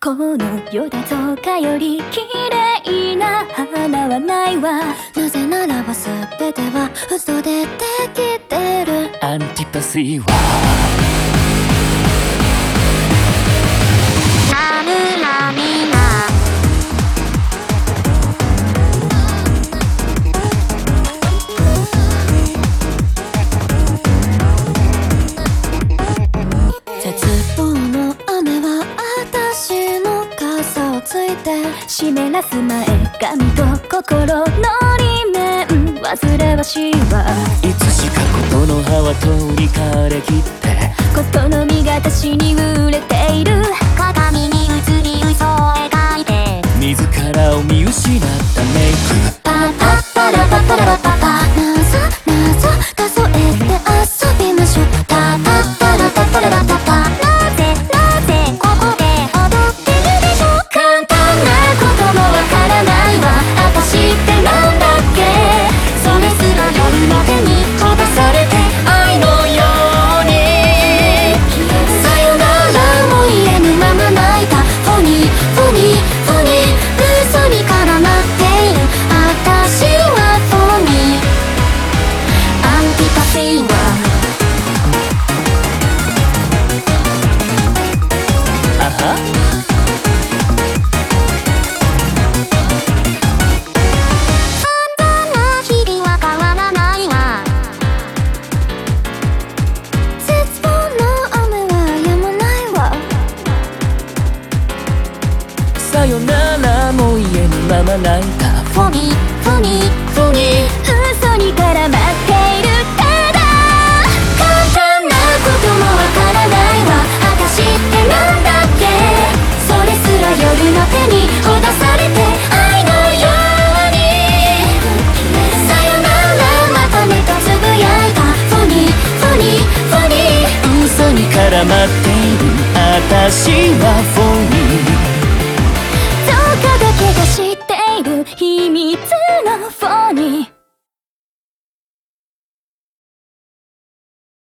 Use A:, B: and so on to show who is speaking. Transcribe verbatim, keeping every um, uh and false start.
A: この世だとかより綺麗な花はないわ。なぜならば全ては嘘でできてる。
B: アンティパシーは
A: ラムラミナ絶望の雨は私の傘をついて湿らす前髪と心の裏面忘れはしはい
B: つしかことの葉は通り枯れきって
A: ことの実が私に売れている。鏡に映り嘘を描いて
B: 自らを見失ったメイク
A: パパッパラパパラパパパ謎謎数えて遊びましょう。パパッパラパパラパパなぜなぜここで踊ってるでしょう。簡単なこともわからないわ。私ってなんだっけ。それすら夜の手に飛ばされて愛のようにさよならも言えぬまま泣いた。フォニーフォニーフォニー嘘に絡まっている私はフォニー。アンティパシーは
B: あは
A: 簡単な日々は変わらないわ。絶望の雨は止まないわ。
B: さよならも言えぬまま泣いた
A: フォニーフォニー
B: フォニー
A: 嘘に絡まっている。ただ簡単なこともわからないわ。私ってなんだっけ。それすら夜の手にほだされて愛のようにさよならまたねとつぶやいた。フォニーフォニーフォニー
B: 嘘に絡まっている私はフォ